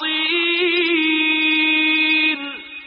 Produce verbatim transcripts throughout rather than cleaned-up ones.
الشياطين.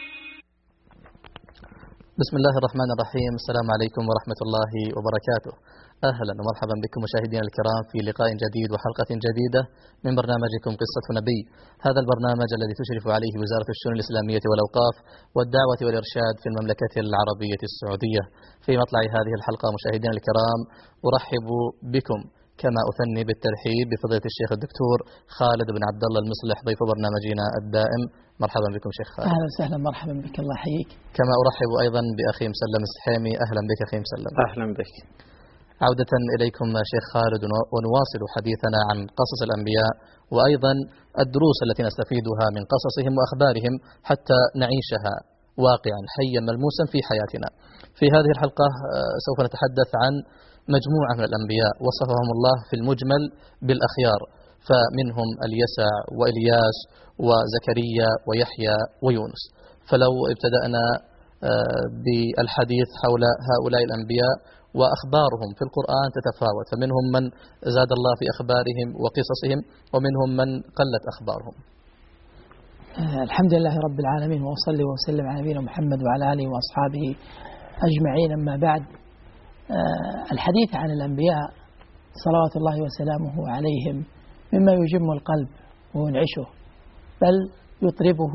بسم الله الرحمن الرحيم. السلام عليكم ورحمة الله وبركاته. أهلا ومرحبا بكم مشاهدينا الكرام في لقاء جديد وحلقة جديدة من برنامجكم قصة نبي. هذا البرنامج الذي تشرف عليه وزارة الشؤون الإسلامية والأوقاف والدعوة والإرشاد في المملكة العربية السعودية. في مطلع هذه الحلقة مشاهدينا الكرام أرحب بكم كما أثني بالترحيب بفضيلة الشيخ الدكتور خالد بن عبد الله المصلح ضيف برنامجنا الدائم. مرحبا بكم شيخ خالد. أهلا وسهلا، مرحبا بك، الله يحييك. كما أرحب أيضا بأخي مسلم السحيمي. أهلا بك أخي مسلم. أهلا بك. عودة إليكم شيخ خالد ونواصل حديثنا عن قصص الأنبياء وأيضا الدروس التي نستفيدها من قصصهم وأخبارهم حتى نعيشها واقعا حيا ملموسا في حياتنا. في هذه الحلقة سوف نتحدث عن مجموعة من الأنبياء وصفهم الله في المجمل بالأخيار، فمنهم اليسع وإلياس وزكريا ويحيى ويونس. فلو ابتدأنا بالحديث حول هؤلاء الأنبياء وأخبارهم في القرآن تتفاوت، فمنهم من زاد الله في أخبارهم وقصصهم ومنهم من قلت أخبارهم. الحمد لله رب العالمين، وأصلي وأسلم على نبينا محمد وعلى آله وأصحابه أجمعين. أما بعد، الحديث عن الأنبياء صلوات الله وسلامه عليهم مما يجم القلب وينعشه، بل يطربه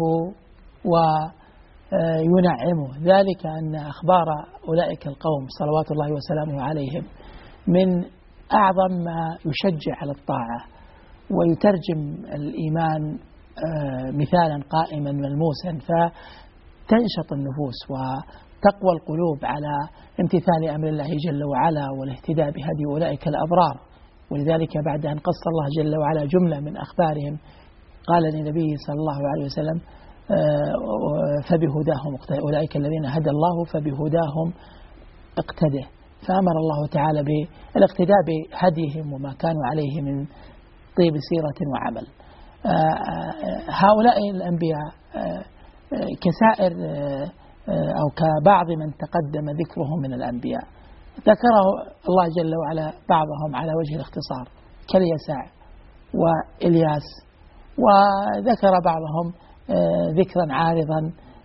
وينعمه، ذلك أن أخبار أولئك القوم صلوات الله وسلامه عليهم من أعظم ما يشجع على الطاعة ويترجم الإيمان مثالا قائما ملموسا، فتنشط النفوس وتقوى القلوب على امتثال أمر الله جل وعلا والاهتداء بهدي أولئك الأبرار. ولذلك بعد أن قص الله جل وعلا جملة من أخبارهم قال لنبيه صلى الله عليه وسلم: فبهداهم اقتدى، أولئك الذين هدى الله فبهداهم اقتدى. فأمر الله تعالى بالاقتداء بهديهم وما كانوا عليه من طيب سيرة وعمل. هؤلاء الأنبياء كسائر أو كبعض من تقدم ذكرهم من الأنبياء، ذكره الله جل وعلا بعضهم على وجه الاختصار كاليسع وإلياس، وذكر بعضهم ذكرا عارضا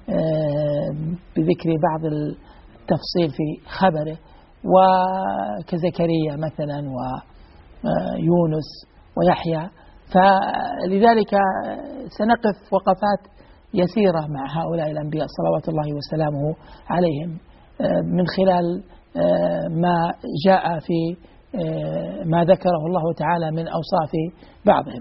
بذكر بعض التفصيل في خبره، وكزكريا مثلا ويونس ويحيى. فلذلك سنقف وقفات يسيرة مع هؤلاء الأنبياء صلوات الله وسلامه عليهم من خلال ما جاء في ما ذكره الله تعالى من أوصاف بعضهم.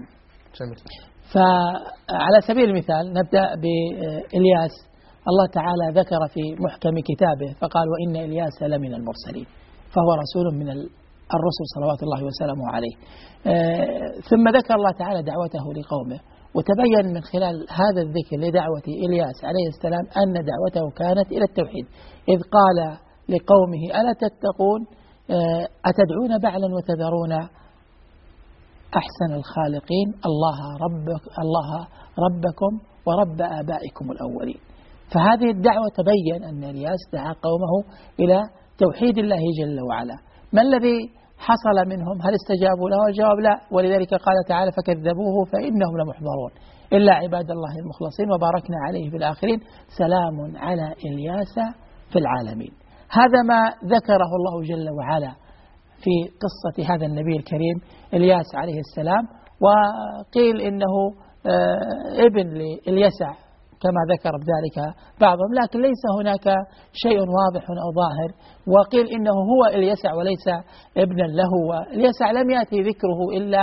فعلى سبيل المثال نبدأ بإلياس. الله تعالى ذكر في محكم كتابه فقال: وإن إلياس لمن المرسلين، فهو رسول من الرسل صلوات الله وسلامه عليه. ثم ذكر الله تعالى دعوته لقومه، وتبين من خلال هذا الذكر لدعوة إلياس عليه السلام أن دعوته كانت إلى التوحيد، إذ قال لقومه: ألا تتقون أتدعون بعلا وتذرون أحسن الخالقين الله ربك الله ربكم ورب آبائكم الأولين. فهذه الدعوة تبين أن إلياس دعا قومه إلى توحيد الله جل وعلا. ما الذي حصل منهم؟ هل استجابوا له؟ الجواب لا، ولذلك قال تعالى: فكذبوه فإنهم لمحضرون إلا عباد الله المخلصين وباركنا عليه في الآخرين سلام على إلياس في العالمين. هذا ما ذكره الله جل وعلا في قصة هذا النبي الكريم إلياس عليه السلام. وقيل إنه ابن لليسع كما ذكر بذلك بعضهم، لكن ليس هناك شيء واضح أو ظاهر. وقيل إنه هو اليسع وليس ابنا له، واليسع لم يأتي ذكره إلا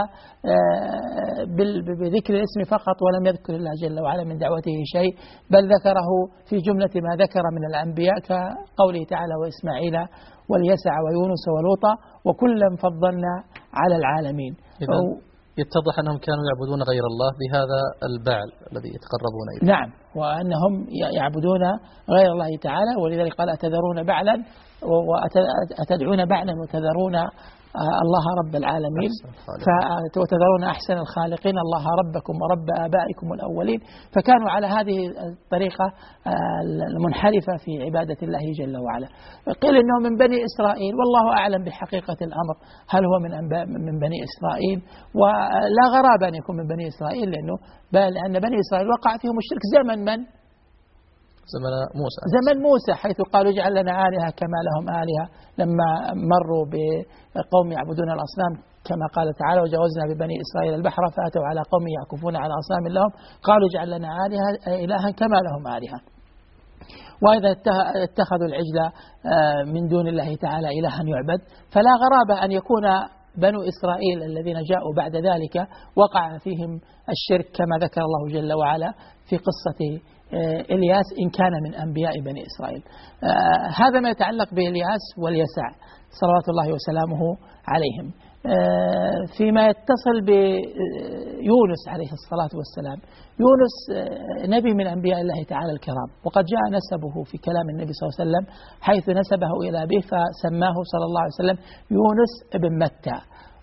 بذكر الاسم فقط، ولم يذكر الله جل وعلا من دعوته شيء، بل ذكره في جملة ما ذكر من الأنبياء كقوله تعالى: وإسماعيل واليسع ويونس ولوطا وكلا فضلنا على العالمين. يتضح أنهم كانوا يعبدون غير الله بهذا البعل الذي يتقربون إليه. نعم، وأنهم يعبدون غير الله تعالى، ولذلك قال: أتذرون بعلا وأتدعون بعلا وتذرون الله رب العالمين، وتذرون أحسن الخالقين الله ربكم ورب آبائكم الأولين. فكانوا على هذه الطريقة المنحرفة في عبادة الله جل وعلا. قيل إنه من بني إسرائيل، والله أعلم بحقيقة الأمر هل هو من من بني إسرائيل، ولا غرابة أن يكون من بني إسرائيل، لأنه لأن بني إسرائيل وقع فيهم الشرك زمن من؟ زمن موسى زمن موسى، حيث قالوا اجعل لنا آلهة كما لهم آلهة، لما مروا بقوم يعبدون الأصنام كما قال تعالى وجاوزنا ببني إسرائيل البحر فأتوا على قوم يعكفون على أصنام لهم قالوا اجعل لنا آلهة إلها كما لهم آلهة. وإذا اتخذوا العجل من دون الله تعالى إلها يعبد، فلا غرابة أن يكون بنو إسرائيل الذين جاءوا بعد ذلك وقع فيهم الشرك كما ذكر الله جل وعلا في قصة إلياس إن كان من أنبياء بني إسرائيل. هذا ما يتعلق بإلياس واليسع صلوات الله وسلامه عليهم. فيما يتصل بيونس عليه الصلاة والسلام، يونس نبي من أنبياء الله تعالى الكرام، وقد جاء نسبه في كلام النبي صلى الله عليه وسلم حيث نسبه إلى أبيه فسماه صلى الله عليه وسلم يونس بن متى.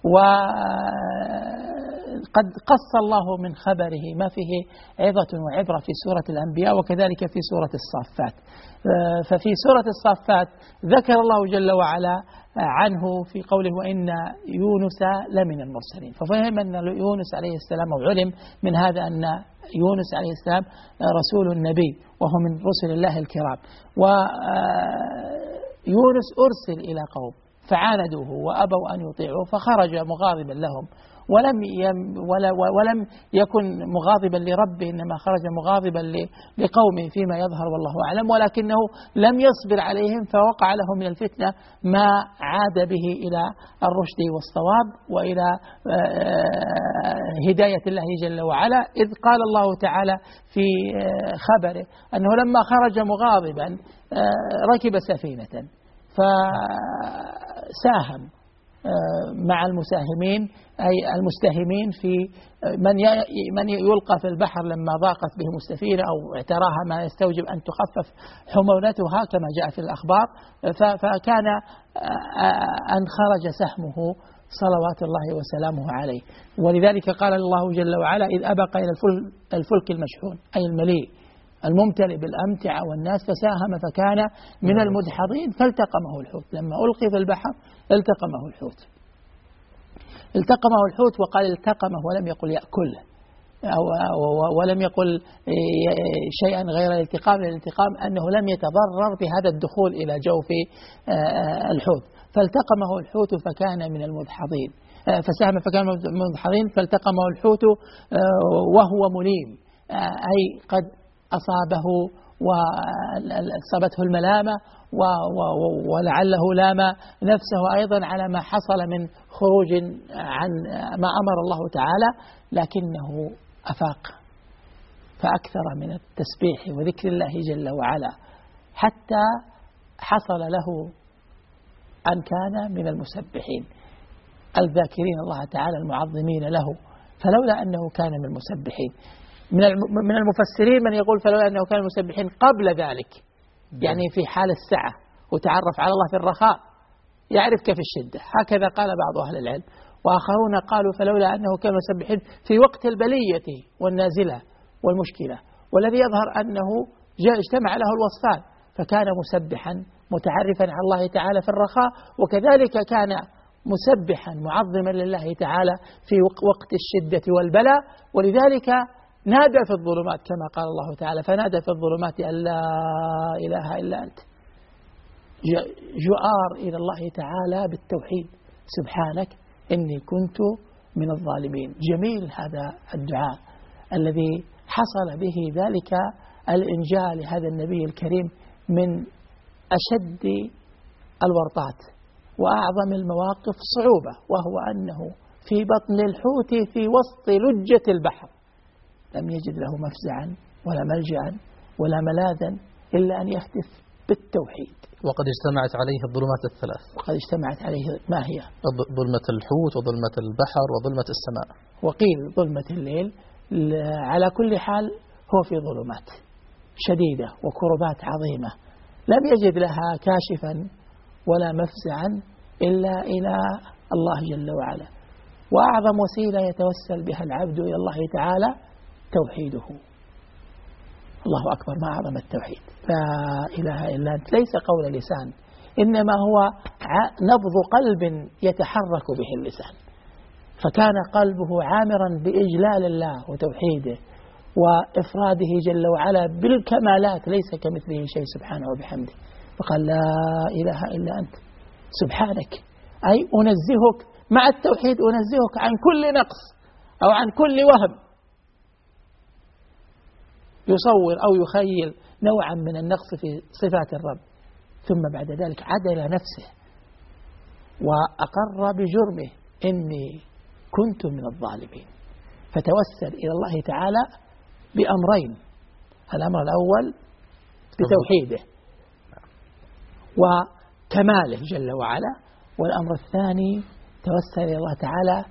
وقد قص الله من خبره ما فيه عظة وعبرة في سورة الأنبياء وكذلك في سورة الصافات. ففي سورة الصافات ذكر الله جل وعلا عنه في قوله وإن يونس لمن المرسلين، ففهم أن يونس عليه السلام وعلم من هذا أن يونس عليه السلام رسول النبي وهو من رسل الله الكرام. ويونس أرسل إلى قوم فعاندوه وأبوا أن يطيعوه فخرج مغاضبا لهم، ولم ولم يكن مغاضبا لربه، إنما خرج مغاضبا لقومه فيما يظهر والله أعلم، ولكنه لم يصبر عليهم فوقع له من الفتنة ما عاد به إلى الرشد والصواب وإلى هداية الله جل وعلا. إذ قال الله تعالى في خبره أنه لما خرج مغاضبا ركب سفينة فساهم مع المساهمين أي المستهمين في من من يلقى في البحر لما ضاقت بهم السفينة أو اعتراها ما يستوجب أن تخفف حمولتها كما جاء في الأخبار، فكان أن خرج سهمه صلوات الله وسلامه عليه. ولذلك قال الله جل وعلا إذ أبق إلى الفلك المشحون أي المليء الممتلئ بالأمتعة والناس فساهم فكان من المدحضين فالتقمه الحوت. لما ألقي في البحر التقمه الحوت التقمه الحوت وقال التقمه ولم يقل يأكله أو ولم يقل شيئا غير الالتقام. الالتقام أنه لم يتضرر بهذا الدخول إلى جوف الحوت، فالتقمه الحوت فكان من المدحضين فساهم فكان من المدحضين فالتقمه الحوت وهو مليم أي قد أصابه وأصابته الملامة ولعله لام نفسه أيضا على ما حصل من خروج عن ما أمر الله تعالى، لكنه أفاق فأكثر من التسبيح وذكر الله جل وعلا حتى حصل له أن كان من المسبحين الذاكرين الله تعالى المعظمين له، فلولا أنه كان من المسبحين. من المفسرين من يقول فلولا أنه كان المسبحين قبل ذلك، يعني في حال السعة وتعرف على الله في الرخاء يعرف كيف الشدة، هكذا قال بعض أهل العلم. وآخرون قالوا فلولا أنه كان مسبحين في وقت البلية والنازلة والمشكلة، والذي يظهر أنه جاء اجتمع له الوصفان، فكان مسبحا متعرفا على الله تعالى في الرخاء، وكذلك كان مسبحا معظما لله تعالى في وقت الشدة والبلاء. ولذلك نادى في الظلمات كما قال الله تعالى فنادى في الظلمات أن لا إله إلا أنت، جؤار إلى الله تعالى بالتوحيد سبحانك إني كنت من الظالمين. جميل هذا الدعاء الذي حصل به ذلك الإنجاء لهذا النبي الكريم من أشد الورطات وأعظم المواقف صعوبة، وهو أنه في بطن الحوت في وسط لجة البحر لم يجد له مفزعا ولا ملجأ ولا ملاذا إلا أن يهتف بالتوحيد. وقد اجتمعت عليه الظلمات الثلاث. وقد اجتمعت عليه ما هي؟ ظلمة الحوت وظلمة البحر وظلمة السماء. وقيل ظلمة الليل. على كل حال هو في ظلمات شديدة وكربات عظيمة لم يجد لها كاشفا ولا مفزعا إلا إلى الله جل وعلا. وأعظم وسيلة يتوسل بها العبد إلى الله تعالى توحيده. الله أكبر، ما أعظم التوحيد، لا إله إلا أنت، ليس قول لسان، إنما هو نبض قلب يتحرك به اللسان. فكان قلبه عامرا بإجلال الله وتوحيده وإفراده جل وعلا بالكمالات، ليس كمثله شيء سبحانه وبحمده. فقال لا إله إلا أنت سبحانك، أي أنزهك مع التوحيد، أنزهك عن كل نقص أو عن كل وهم يصور أو يخيل نوعا من النقص في صفات الرب. ثم بعد ذلك عدل نفسه وأقر بجرمه، إني كنت من الظالمين. فتوسل إلى الله تعالى بأمرين: الأمر الأول بتوحيده وكماله جل وعلا، والأمر الثاني توسل إلى الله تعالى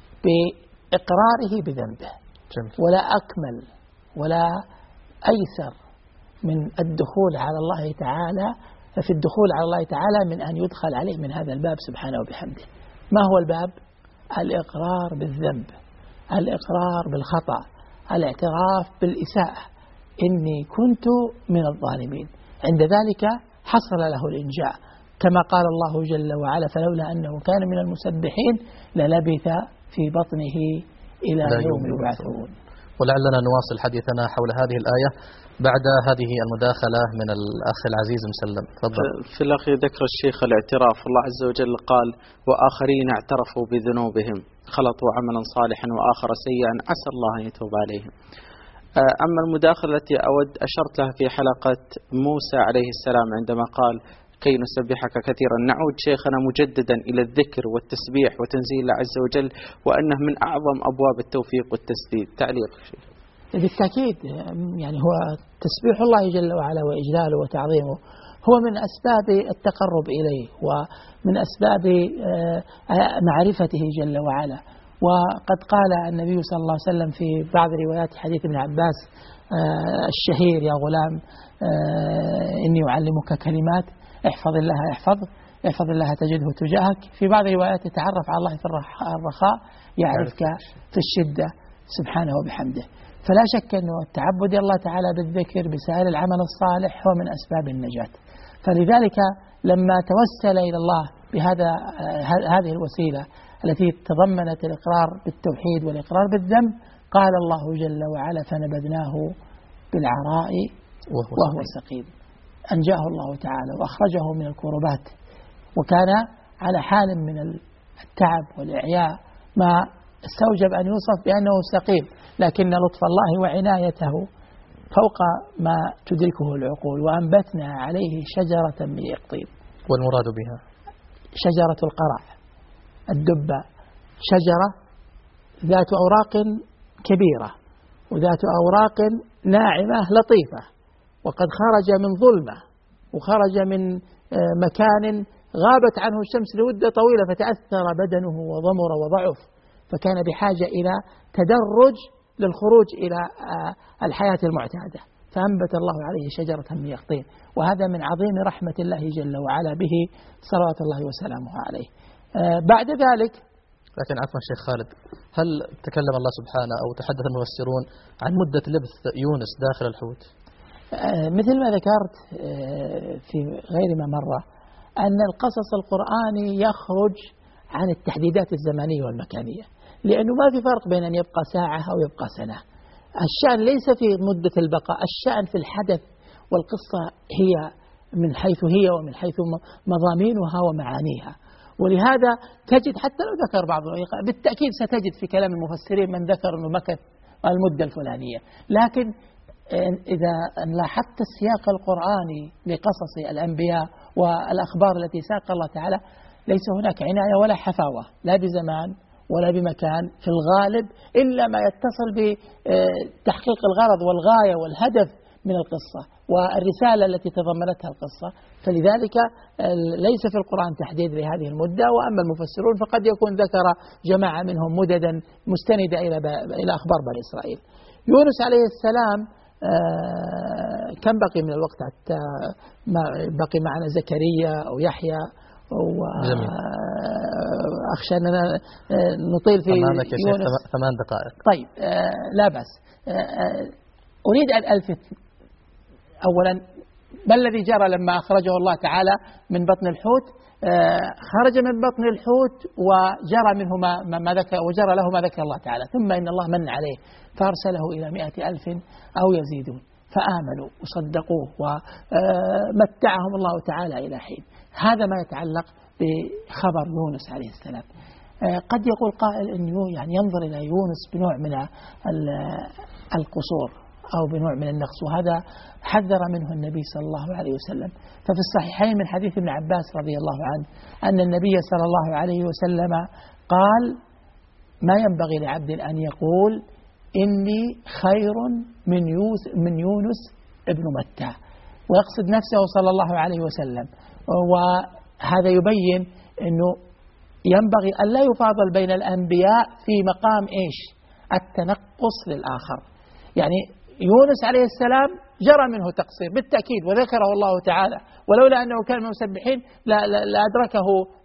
بإقراره بذنبه. ولا أكمل ولا أيسر من الدخول على الله تعالى في الدخول على الله تعالى من أن يدخل عليه من هذا الباب سبحانه وبحمده. ما هو الباب؟ الإقرار بالذنب، الإقرار بالخطأ، الاعتراف بالإساءة، إني كنت من الظالمين. عند ذلك حصل له الإنجاء، كما قال الله جل وعلا: فلولا أنه كان من المسبحين للبث في بطنه إلى يوم يبعثون. ولعلنا نواصل حديثنا حول هذه الآية بعد هذه المداخلة من الأخ العزيز مسلم. تفضل. في الأخير ذكر الشيخ الاعتراف، الله عز وجل قال: وآخرين اعترفوا بذنوبهم خلطوا عملا صالحا وآخر سيئا عسى الله أن يتوب عليهم. أما المداخلة التي أود أشرت لها في حلقة موسى عليه السلام عندما قال: كي نسبحك كثيرا، نعود شيخنا مجددا إلى الذكر والتسبيح وتنزيل الله عز وجل، وأنه من أعظم أبواب التوفيق والتسديد. تعليق شيخ؟ بالتأكيد، يعني هو تسبيح الله جل وعلا وإجلاله وتعظيمه هو من أسباب التقرب إليه ومن أسباب معرفته جل وعلا. وقد قال النبي صلى الله عليه وسلم في بعض روايات حديث ابن عباس الشهير: يا غلام إني أعلمك كلمات احفظ الله يحفظك، احفظ الله تجده تجاهك. في بعض الروايات: تتعرف على الله في الرخاء يعرفك في الشدة سبحانه وبحمده. فلا شك أن التعبد الله تعالى بالذكر بسائر العمل الصالح هو من أسباب النجاة. فلذلك لما توسل إلى الله بهذا هذه الوسيلة التي تضمنت الإقرار بالتوحيد والإقرار بالذنب، قال الله جل وعلا: فنبذناه بالعراء وهو سقيم. أنجاه الله تعالى وأخرجه من الكربات، وكان على حال من التعب والإعياء ما استوجب أن يوصف بأنه سقيم، لكن لطف الله وعنايته فوق ما تدركه العقول. وأنبتنا عليه شجرة من يقطين. والمراد بها شجرة القرع الدبة، شجرة ذات أوراق كبيرة وذات أوراق ناعمة لطيفة، وقد خرج من ظلمة وخرج من مكان غابت عنه الشمس لمدة طويلة، فتأثر بدنه وضمر وضعف، فكان بحاجة إلى تدرج للخروج إلى الحياة المعتادة، فأنبت الله عليه شجرة من يقطين. وهذا من عظيم رحمة الله جل وعلا به صلوات الله وسلامه عليه. بعد ذلك، لكن عفوا شيخ خالد، هل تكلم الله سبحانه أو تحدث المفسرون عن مدة لبث يونس داخل الحوت؟ مثل ما ذكرت في غير ما مر، أن القصص القرآني يخرج عن التحديدات الزمانية والمكانية، لأنه ما في فرق بين أن يبقى ساعة أو يبقى سنة. الشأن ليس في مدة البقاء، الشأن في الحدث، والقصة هي من حيث هي ومن حيث مضامينها ومعانيها. ولهذا تجد حتى لو ذكر بعض بالتأكيد ستجد في كلام المفسرين من ذكر أنه مكث المدة الفلانية، لكن إذا لاحظت السياق القرآني لقصص الأنبياء والأخبار التي ساق الله تعالى، ليس هناك عناية ولا حفاوة لا بزمان ولا بمكان في الغالب، إلا ما يتصل بتحقيق الغرض والغاية والهدف من القصة والرسالة التي تضمنتها القصة. فلذلك ليس في القرآن تحديد لهذه المدة. وأما المفسرون فقد يكون ذكر جماعة منهم مددا مستندة إلى إلى أخبار بني إسرائيل. يونس عليه السلام كم بقي من الوقت حتى بقي معنا زكريا أو يحيى أخشى أننا نطيل في أمامك يا شيخ يونس. ثمان دقائق. طيب لا بأس. أريد أن ألفت أولا ما الذي جرى لما أخرجه الله تعالى من بطن الحوت. خرج من بطن الحوت وجرى منه ما, ما ذكر وجرى له ما ذكر الله تعالى، ثم إن الله من عليه فأرسله إلى مئة ألف أو يزيدون فآمنوا وصدقوه ومتعهم الله تعالى إلى حين. هذا ما يتعلق بخبر يونس عليه السلام. قد يقول قائل أنه يعني ينظر إلى يونس بنوع من القصور أو بنوع من النقص، وهذا حذر منه النبي صلى الله عليه وسلم. ففي الصحيحين من حديث ابن عباس رضي الله عنه أن النبي صلى الله عليه وسلم قال: ما ينبغي لعبد أن يقول إني خير من, من يونس ابن متى، ويقصد نفسه صلى الله عليه وسلم. وهذا يبين أنه ينبغي أن لا يفاضل بين الأنبياء في مقام إيش؟ التنقص للآخر. يعني يونس عليه السلام جرى منه تقصير بالتأكيد وذكره الله تعالى، ولولا أنه كان من المسبحين لأدركه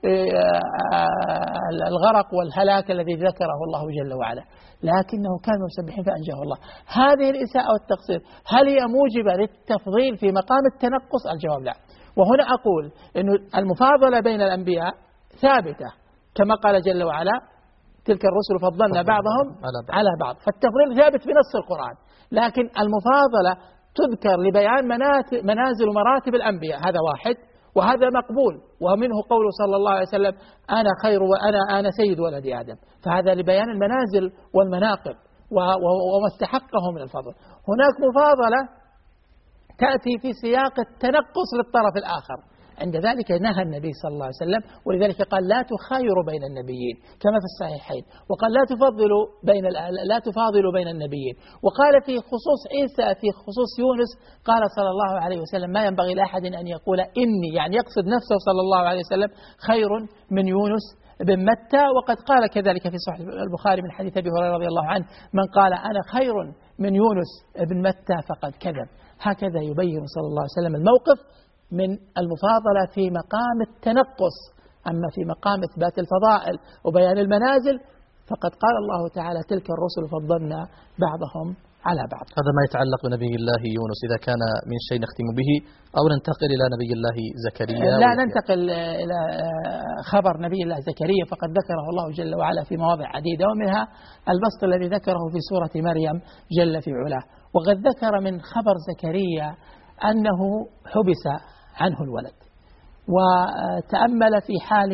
الغرق والهلاك الذي ذكره الله جل وعلا، لكنه كان من المسبحين فأنجاه الله. هذه الإساءة والتقصير هل هي موجبة للتفضيل في مقام التنقص؟ الجواب لا. وهنا أقول أن المفاضلة بين الأنبياء ثابتة كما قال جل وعلا: تلك الرسل فضلنا بعضهم على بعض، فالتفضيل ثابت بنص القرآن. لكن المفاضلة تذكر لبيان منازل ومراتب الأنبياء، هذا واحد، وهذا مقبول. ومنه قوله صلى الله عليه وسلم: أنا خير وأنا أنا سيد ولد آدم، فهذا لبيان المنازل والمناقب وما استحقه من الفضل. هناك مفاضلة تأتي في سياق التنقص للطرف الآخر، عند ذلك نهى النبي صلى الله عليه وسلم، ولذلك قال: لا تخايروا بين النبيين كما في الصحيحين، وقال: لا تفضلوا بين لا تفاضلوا بين النبيين. وقال في خصوص عيسى في خصوص يونس قال صلى الله عليه وسلم: ما ينبغي لأحد أن يقول إني، يعني يقصد نفسه صلى الله عليه وسلم، خير من يونس بن متى. وقد قال كذلك في صحيح البخاري من حديث أبي هريرة رضي الله عنه: من قال أنا خير من يونس بن متى فقد كذب. هكذا يبين صلى الله عليه وسلم الموقف من المفاضلة في مقام التنقص. أما في مقام إثبات الفضائل وبيان المنازل فقد قال الله تعالى: تلك الرسل فضلنا بعضهم على بعض. هذا ما يتعلق بنبي الله يونس. إذا كان من شيء نختم به أو ننتقل إلى نبي الله زكريا. لا ننتقل إلى خبر نبي الله زكريا، فقد ذكره الله جل وعلا في مواضع عديدة، ومنها البسط الذي ذكره في سورة مريم جل في علاه. وقد ذكر من خبر زكريا أنه حبس عنه الولد، وتأمل في حال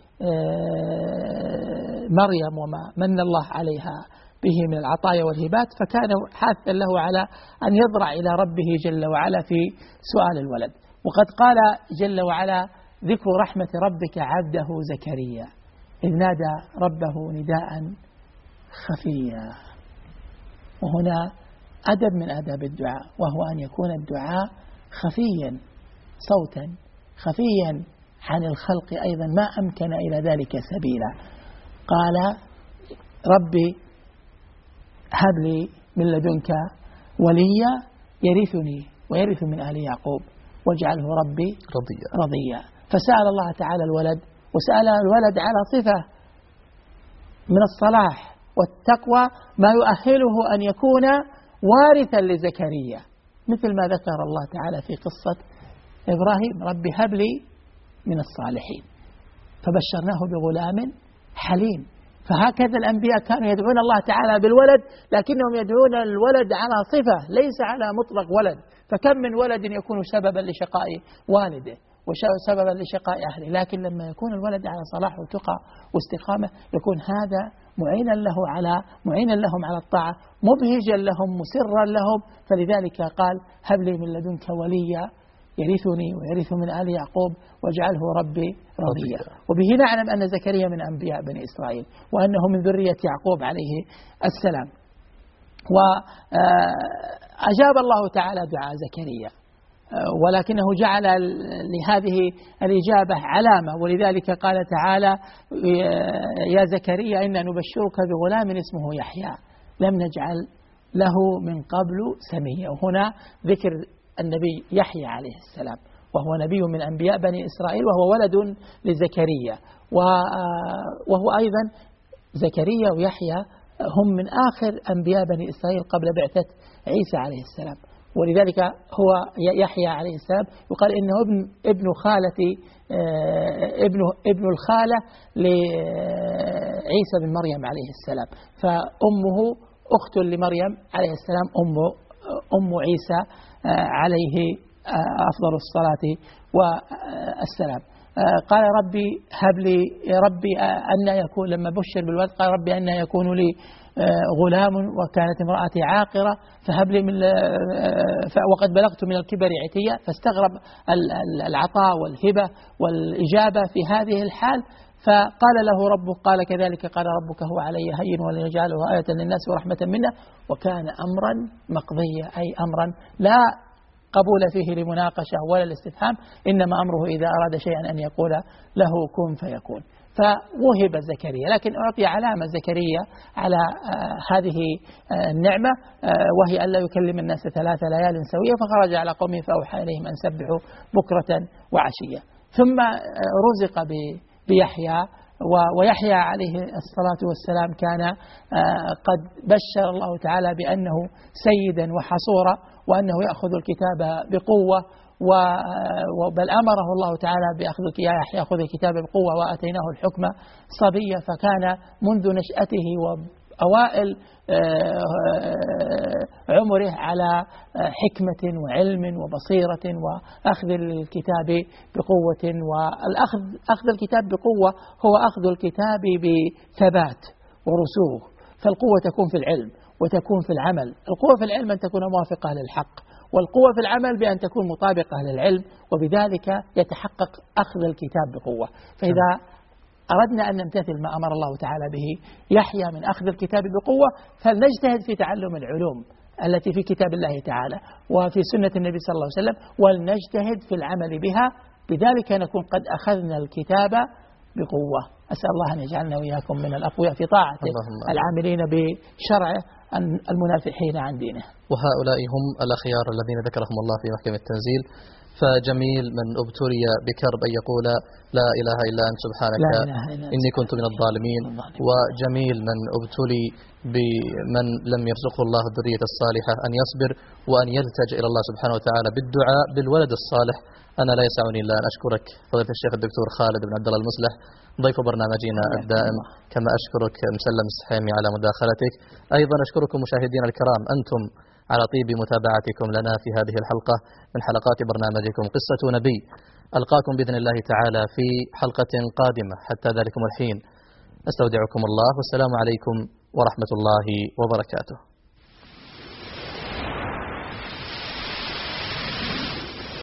مريم وما من الله عليها به من العطايا والهبات، فكان حاثا له على أن يضرع إلى ربه جل وعلا في سؤال الولد. وقد قال جل وعلا: ذكر رحمة ربك عبده زكريا إذ نادى ربه نداء خفيا. وهنا أدب من آداب الدعاء، وهو أن يكون الدعاء خفيا صوتا خفيا عن الخلق أيضا ما أمكن إلى ذلك سبيلا. قال: ربي هب لي من لدنك وليا يرثني ويرث من آل يعقوب واجعله ربي رضيا رضيا. فسأل الله تعالى الولد، وسأل الولد على صفة من الصلاح والتقوى ما يؤهله أن يكون وارثا لزكريا، مثل ما ذكر الله تعالى في قصة إبراهيم: ربي هب لي من الصالحين، فبشرناه بغلام حليم. فهكذا الأنبياء كانوا يدعون الله تعالى بالولد، لكنهم يدعون الولد على صفة ليس على مطلق ولد. فكم من ولد يكون سببا لشقاء والده وسببا لشقاء أهله، لكن لما يكون الولد على صلاح وتقى واستقامة يكون هذا معينا له على معينا لهم على الطاعة، مبهجا لهم مسرا لهم. فلذلك قال: هب لي من لدنك وليا يرثني ويرث من آل يعقوب واجعله ربي رضيا. وبه نعلم أن زكريا من أنبياء بني إسرائيل، وأنه من ذرية يعقوب عليه السلام. وأجاب الله تعالى دعاء زكريا، ولكنه جعل لهذه الإجابة علامة، ولذلك قال تعالى: يا زكريا إنا نبشرك بغلام اسمه يحيى لم نجعل له من قبل سميا. وهنا ذكر النبي يحيى عليه السلام، وهو نبي من أنبياء بني إسرائيل، وهو ولد لزكريا، وهو أيضا زكريا ويحيى هم من آخر أنبياء بني إسرائيل قبل بعثة عيسى عليه السلام. ولذلك هو يحيى عليه السلام يقال إنه ابن ابن خالة ابن ابن الخالة لعيسى بن مريم عليه السلام، فأمه أخت لمريم عليه السلام، أم أم عيسى عليه أفضل الصلاة والسلام. قال ربي هب لي يا ربي أن يكون، لما بشر بالولد قال ربي أن يكون لي غلام وكانت امرأتي عاقرة فهب لي من وقد بلغت من الكبر عتيا، فاستغرب العطاء والهبة والإجابة في هذه الحال، فقال له ربه قال كذلك قال ربك هو علي هين ولنجعله آية للناس ورحمة منا وكان أمرا مقضيا، أي أمرا لا قبول فيه لمناقشة ولا الاستفهام، إنما أمره إذا أراد شيئا أن يقول له كن فيكون. فوهب زكريا، لكن أعطي علامة زكريا على آه هذه آه النعمة، آه وهي ألا يكلم الناس ثلاث ليال سوية، فخرج على قومه فأوحى إليهم أن سبحوا بكرة وعشية. ثم آه رزق بيحيى، ويحيى عليه الصلاة والسلام كان آه قد بشر الله تعالى بأنه سيدا وحصورا، وأنه يأخذ الكتاب بقوة، بل أمره الله تعالى بأخذ يا يحيى خذ الكتاب بقوة وآتيناه الحكم صبيا، فكان منذ نشأته وأوائل عمره على حكمة وعلم وبصيرة وأخذ الكتاب بقوة. والأخذ أخذ الكتاب بقوة هو أخذ الكتاب بثبات ورسوخ، فالقوة تكون في العلم وتكون في العمل. القوة في العلم أن تكون موافقة للحق، والقوة في العمل بأن تكون مطابقة للعلم، وبذلك يتحقق أخذ الكتاب بقوة. فإذا أردنا أن نمتثل ما أمر الله تعالى به يحيى من أخذ الكتاب بقوة، فلنجتهد في تعلم العلوم التي في كتاب الله تعالى وفي سنة النبي صلى الله عليه وسلم، ولنجتهد في العمل بها، بذلك نكون قد أخذنا الكتاب بقوة. أسأل الله أن يجعلنا وإياكم من الأقوياء في طاعته العاملين بشرعه المنافحين عن دينه. وهؤلاء هم الأخيار الذين ذكرهم الله في محكم التنزيل. فجميل من ابتلي بكرب أن يقول لا إله إلا أنت سبحانك إني كنت من الظالمين، وجميل من ابتلي بمن لم يرزقه الله الذرية الصالحة أن يصبر وأن يلتجئ إلى الله سبحانه وتعالى بالدعاء بالولد الصالح. أنا لا يسعني إلا أن أشكرك فضيلة الشيخ الدكتور خالد بن عبد الله المصلح ضيف برنامجنا الدائم، كما أشكرك مسلم السحيمي على مداخلتك. أيضا أشكركم مشاهدينا الكرام أنتم على طيب متابعتكم لنا في هذه الحلقة من حلقات برنامجكم قصة نبي. ألقاكم بإذن الله تعالى في حلقة قادمة، حتى ذلكم الحين أستودعكم الله، والسلام عليكم ورحمة الله وبركاته.